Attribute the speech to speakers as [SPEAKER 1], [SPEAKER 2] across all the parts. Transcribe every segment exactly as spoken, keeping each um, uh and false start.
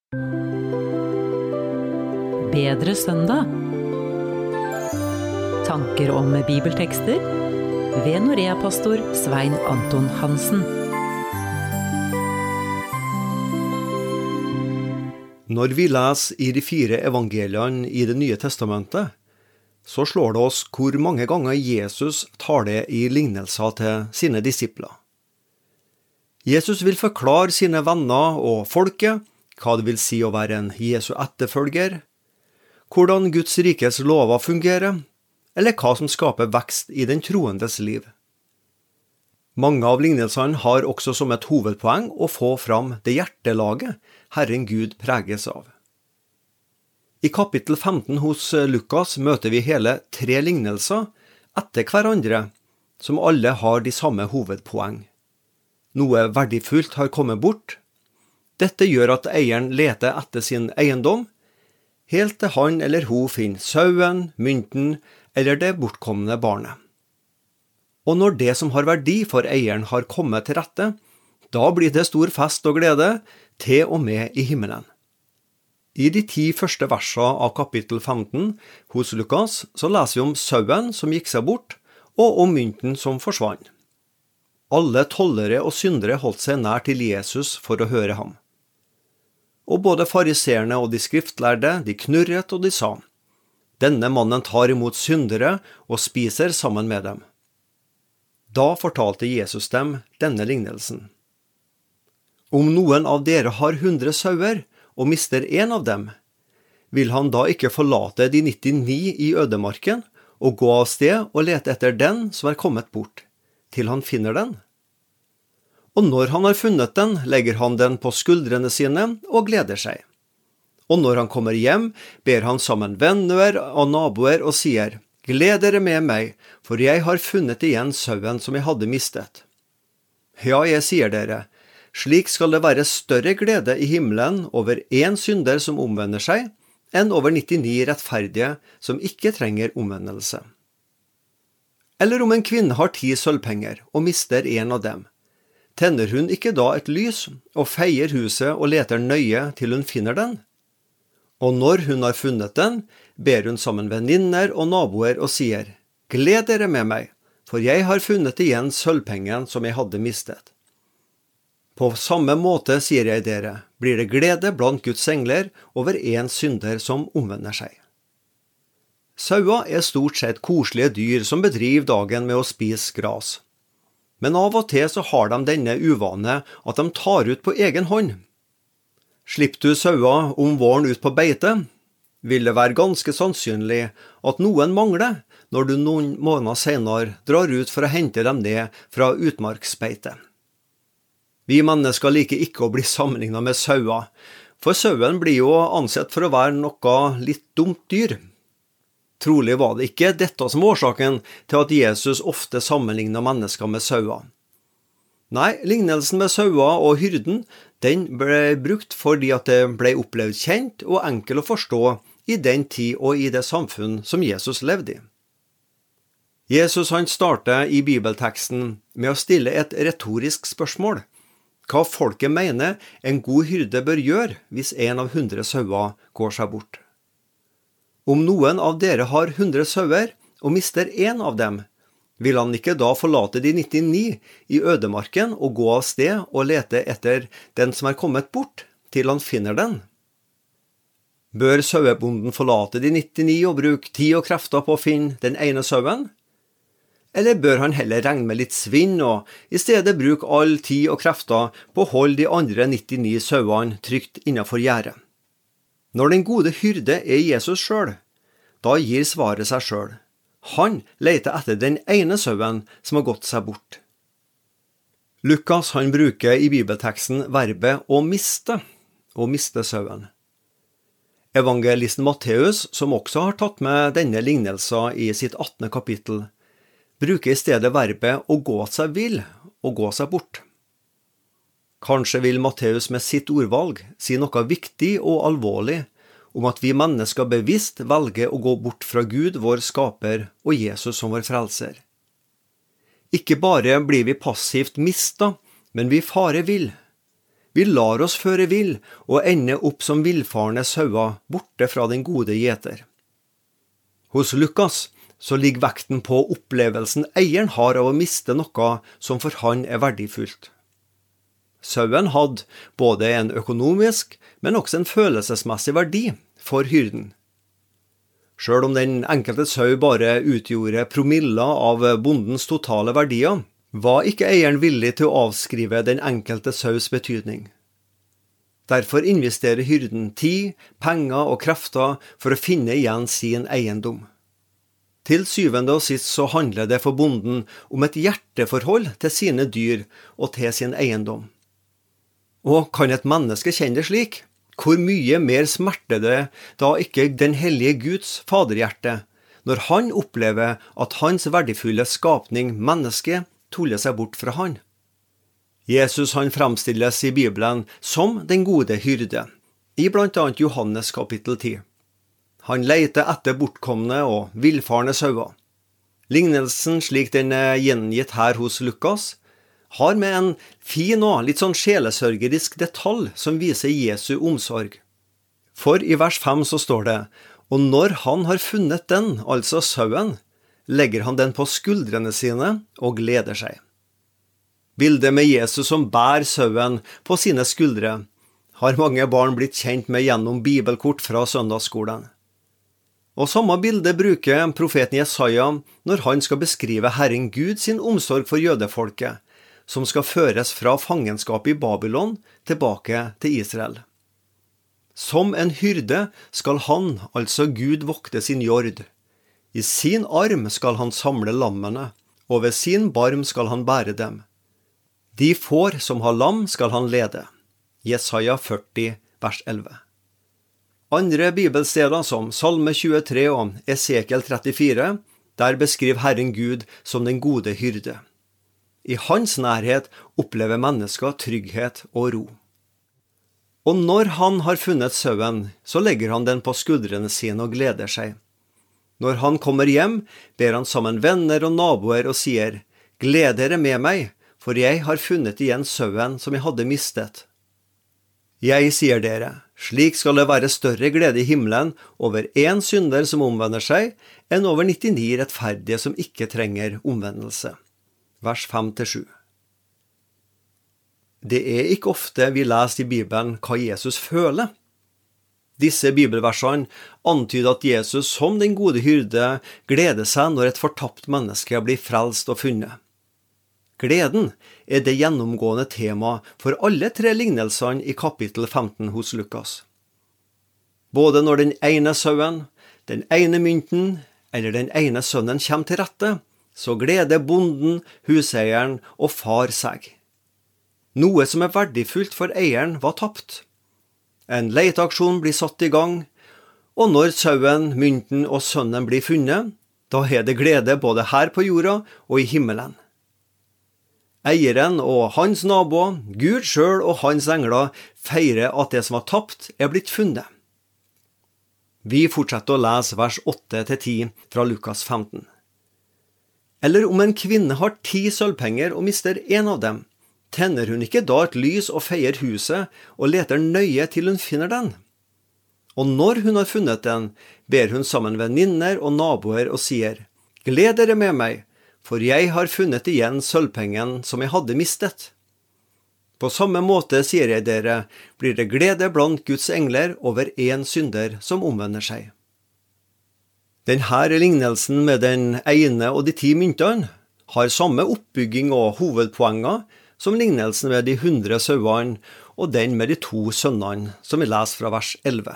[SPEAKER 1] Bedre søndag. Tanker om bibeltekster ved Norea-pastor Svein Anton Hansen.
[SPEAKER 2] Når vi leser i de fire evangeliene i Det nye testamentet, så slår det oss hvor mange ganger Jesus tar det i lignelser til sine disipler. Jesus vil forklare sine venner og folket hva det vil si å være en Jesu etterfølger, hvordan Guds rikes lover fungerer, eller hva som skaper vekst i den troendes liv. Mange av lignelsene har også som et hovedpoeng å få fram det hjertelaget Herren Gud preges av. I kapittel femten hos Lukas møter vi hele tre lignelser etter hverandre, som alle har de samme hovedpoeng. Noe verdifullt har kommet bort. Dette gjør at eieren leter etter sin eiendom, helt til han eller hun finner sauen, mynten eller det bortkomne barnet. Og når det som har verdi for eieren har kommet til rette, da blir det stor fest og glede, til og med i himmelen. I de ti første versene av kapittel femten hos Lukas, så leser vi om sauen som gikk seg bort, og om mynten som forsvant. Alle tollere og syndere holdt seg nær til Jesus for å høre ham. Og både fariseerne og de skriftlærde, de knurret og de sa, «Denne mannen tar imot syndere og spiser sammen med dem». Da fortalte Jesus dem denne lignelsen. Om noen av dere har hundre sauer og mister en av dem, vil han da ikke forlate de nittini i ødemarken og gå av sted og lete etter den som er kommet bort, til han finner den? Og når han har funnet den, legger han den på skuldrene sine og gleder seg. Og når han kommer hjem, ber han sammen venner og naboer og sier, «Gled dere med meg, for jeg har funnet igjen sauen som jeg hadde mistet». Ja, jeg sier dere, slik skal det være større glede i himmelen over en synder som omvender seg, enn over nittini rettferdige som ikke trenger omvendelse. Eller om en kvinne har ti sølvpenger og mister en av dem, tenner hun ikke da et lys og feier huset og leter nøye til hun finner den? Og når hun har funnet den, ber hun sammen venninner og naboer og sier, «Gled dere med meg, for jeg har funnet igjen sølvpengen som jeg hadde mistet». På samme måte, sier jeg dere, blir det glede blant Guds engler over en synder som omvender seg. Saua er stort sett koselige dyr som bedriver dagen med å spise gras. Men av og til så har de denne uvane at de tar ut på egen hånd. Slipper du saua om våren ut på beite, vil det være ganske sannsynlig at noen mangler når du noen måneder senere drar ut for å hente dem ned fra utmarksbeite. Vi mennesker liker ikke å bli sammenlignet med saua, for sauen blir jo ansett for å være noe litt dumt dyr. Trolig var det ikke dette som årsaken til at Jesus ofte sammenlignet mennesker med saua. Nei, lignelsen med saua og hyrden, den ble brukt fordi at det ble opplevd kjent og enkel å forstå i den tid og i det samfunn som Jesus levde i. Jesus han starter i bibelteksten med å stille et retorisk spørsmål, hva folket mener en god hyrde bør gjøre hvis en av hundre sauer går seg bort. Om noen av dere har hundre sauer og mister en av dem, vil han ikke da forlate de nittini i ødemarken og gå av sted og lete etter den som er kommet bort, til han finner den? Bør sauebonden forlate de nittini og bruke tid og krefter på å finne den ene sauen? Eller bør han heller regne med litt svinn og i stedet bruke all tid og krefter på å holde de andre nittini sauene trygt innenfor gjerdet? Når den gode hyrde er Jesus selv, da gir svaret seg selv. Han leter etter den ene sauen som har gått seg bort. Lukas han bruker i bibelteksten verbet å miste, å miste sauen. Evangelisten Matteus, som også har tatt med denne lignelsen i sitt attende kapittel, bruker i stedet verbet å gå seg vill, å gå seg bort. Kanskje vil Matteus med sitt ordvalg si noe viktig og alvorlig om at vi mennesker bevisst velger å gå bort fra Gud, vår skaper, og Jesus som vår frelser. Ikke bare blir vi passivt mistet, men vi farer vill. Vi lar oss føre vill og ender opp som villfarne sauer borte fra den gode gjeter. Hos Lukas så ligger vekten på opplevelsen eieren har av å miste noe som for han er verdifullt. Sauen hadde både en økonomisk, men også en følelsesmessig verdi for hyrden. Selv om den enkelte sau bare utgjorde promiller av bondens totale verdier, var ikke eieren villig til å avskrive den enkelte saus betydning. Derfor investerer hyrden tid, penger og krefter for å finne igjen sin eiendom. Til syvende og sist så handler det for bonden om et hjerteforhold til sine dyr og til sin eiendom. Og kan et menneske kjenne det slik? Hvor mye mer smerter det da ikke den hellige Guds faderhjerte, når han opplever at hans verdifulle skapning, mennesket, tuller seg bort fra han? Jesus han fremstilles i Bibelen som den gode hyrde, i blant annet Johannes kapittel ti. Han leter etter bortkomne og villfarne sauer. Lignelsen slik den er gjengitt her hos Lukas, har med en fin og litt sånn sjelesørgerisk detalj som viser Jesu omsorg. For i vers fem så står det, og når han har funnet den, altså sauen, legger han den på skuldrene sine og gleder seg. Bildet med Jesus som bær sauen på sine skuldre har mange barn blitt kjent med gjennom bibelkort fra søndagsskolen. Og samme bilde bruker profeten Jesaja når han skal beskrive Herren Gud sin omsorg for jødefolket, som skal føres fra fangenskap i Babylon tilbake til Israel. Som en hyrde skal han, altså Gud, vokte sin jord. I sin arm skal han samle lammene, og ved sin barm skal han bære dem. De får som har lam skal han lede. Jesaja førti, vers elleve. Andre bibelsteder som Salme tjuetre og Esekiel trettifire, der beskriver Herren Gud som den gode hyrde. I hans nærhet opplever mennesker trygghet og ro. Og når han har funnet sauen, så legger han den på skuldrene sine og gleder seg. Når han kommer hjem, ber han sammen venner og naboer og sier, «Gled dere med meg, for jeg har funnet igjen sauen som jeg hadde mistet. Jeg sier dere, slik skal det være større glede i himmelen over en synder som omvender seg, enn over nittini rettferdige som ikke trenger omvendelse.» Vers fem til sju. Det er ikke ofte vi leser i Bibelen hva Jesus føler. Disse bibelversene antyder at Jesus som den gode hyrde gleder seg når et fortapt menneske blir frelst og funnet. Gleden er det gjennomgående tema for alle tre lignelsene i kapittel femten hos Lukas. Både når den ene sauen, den ene mynten eller den ene sønnen kommer til rette, så gleder bonden, huseieren og far seg. Noe som er verdifullt for eieren var tapt. En leteaksjon blir satt i gang, og når sauen, mynten og sønnen blir funnet, da er det glede både her på jorda og i himmelen. Eieren og hans naboer, Gud selv og hans engler feirer at det som var tapt er blitt funnet. Vi fortsetter å lese vers åtte til ti fra Lukas femten. Eller om en kvinne har ti sølvpenger og mister en av dem, tenner hun ikke da et lys og feier huset og leter nøye til hun finner den? Og når hun har funnet den, ber hun sammen venninner og naboer og sier, «Gled dere med meg, for jeg har funnet igjen sølvpengen som jeg hadde mistet.» På samme måte, sier jeg dere, blir det glede blant Guds engler over en synder som omvender seg. Denne lignelsen med den ene og de ti myntene har samme oppbygging og hovedpoenger som lignelsen med de hundre sauene og den med de to sønnene som vi leser fra vers elleve.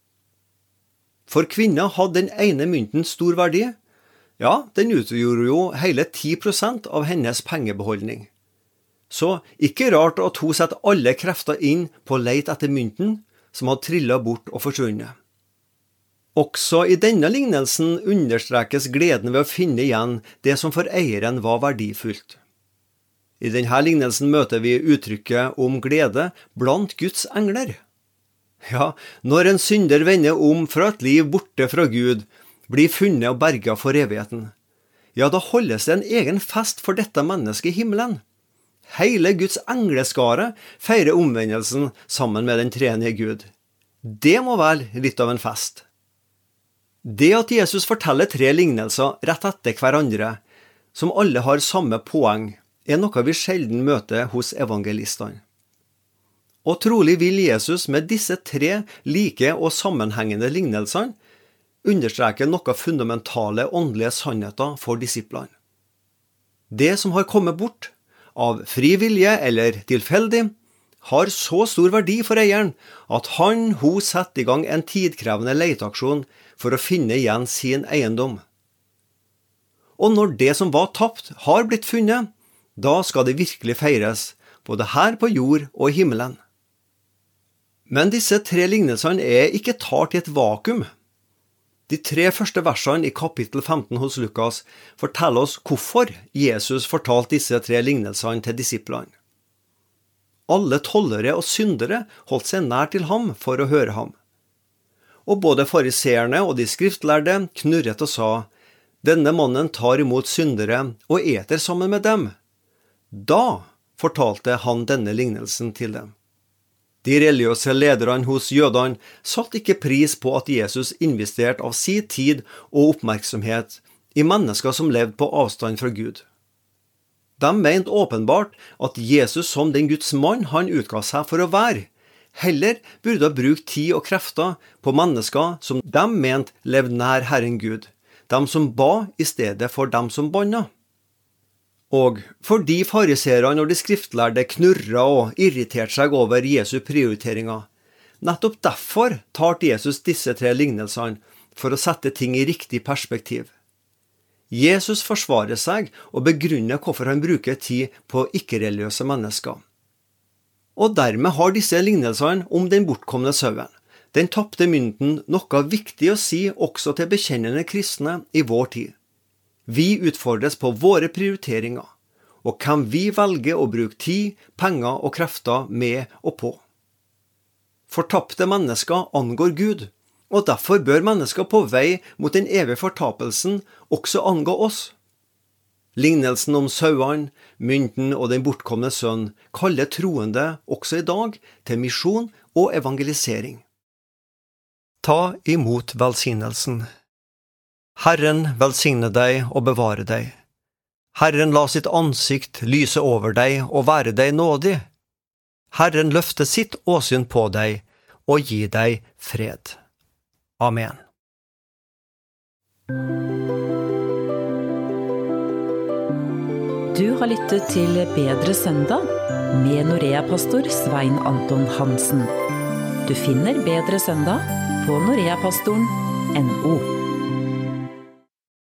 [SPEAKER 2] For kvinner hadde den ene mynten stor verdi. Ja, den utgjorde jo hele ti prosent av hennes pengebeholdning. Så ikke rart at hun setter alle krefter inn på å lete etter mynten som hadde trillet bort og forsvunnet. Også i denne lignelsen understrekes gleden ved å finne igjen det som for eieren var verdifullt. I denne lignelsen møter vi uttrykket om glede blant Guds engler. Ja, når en synder vender om fra et liv borte fra Gud, blir funnet og berget for evigheten, ja, da holdes det en egen fest for dette mennesket i himmelen. Hele Guds engleskare feirer omvendelsen sammen med den tredje Gud. Det må være litt av en fest. Det at Jesus forteller tre lignelser rett etter hverandre, som alle har samme poeng, er noe vi sjelden møter hos evangelistene. Og trolig vil Jesus med disse tre like og sammenhengende lignelsene understreke noe fundamentale åndelige sannheter for disiplene. Det som har kommet bort, av fri vilje eller tilfeldig, har så stor verdi for eieren at han hun setter i gang en tidkrevende leteaksjon for å finne igjen sin eiendom. Og når det som var tapt har blitt funnet, da skal det virkelig feires, både her på jord og i himmelen. Men disse tre lignelsene er ikke talt i et vakuum. De tre første versene i kapittel femten hos Lukas forteller oss hvorfor Jesus fortalte disse tre lignelsene til disiplene. Alle tollere og syndere holdt seg nær til ham for å høre ham. Og både fariseerne og de skriftlærde knurret og sa, «Denne mannen tar imot syndere og eter sammen med dem». Da fortalte han denne lignelsen til dem. De religiøse lederne hos jødene satt ikke pris på at Jesus investerte av sin tid og oppmerksomhet i mennesker som levde på avstand fra Gud. De mente åpenbart at Jesus som den Guds mann han utga seg for å være, heller burde ha brukt tid og krefter på mennesker som de mente levde nær Herren Gud, de som ba i stedet for dem som banna. Og fordi fariserene og de skriftlærde knurra og irriterte seg over Jesu prioriteringer, nettopp derfor talte Jesus disse tre lignelsene for å sette ting i riktig perspektiv. Jesus forsvarer seg og begrunner hvorfor han bruker tid på ikke-religiøse mennesker. Og dermed har disse lignelsene om den bortkomne sauen, den tapte mynten, noe viktig å si også til bekjennende kristne i vår tid. Vi utfordres på våre prioriteringer, og hvem vi velger å bruke tid, penger og krefter med og på. Fortapte mennesker angår Gud, og derfor bør mennesker på vei mot den evige fortapelsen også angå oss. Lignelsen om sauene, mynten og den bortkomne sønn kaller troende også i dag til misjon og evangelisering. Ta imot velsignelsen. Herren velsigne deg og bevare deg. Herren la sitt ansikt lyse over deg og være deg nådig. Herren løfte sitt åsyn på deg og gi deg fred. Amen.
[SPEAKER 1] Du har lyttet til Bedre søndag med Norea-pastor Svein Anton Hansen. Du finner Bedre søndag på noreapastoren punktum no.